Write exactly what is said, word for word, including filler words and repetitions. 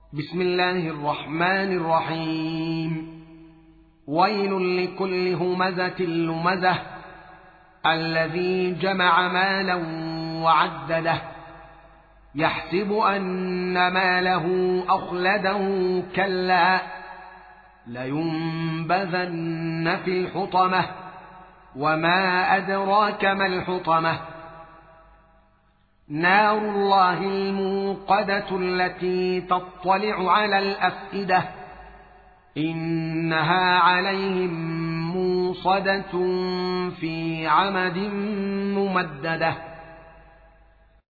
بسم الله الرحمن الرحيم. ويل لكل همزة لمزة الذي جمع مالا وعدده يحسب أن ماله أخلده كلا لينبذن في الحطمة وما أدراك ما الحطمة نار الله الموقدة التي تطلع على الأفئدة إنها عليهم موصدة في عمد ممددة.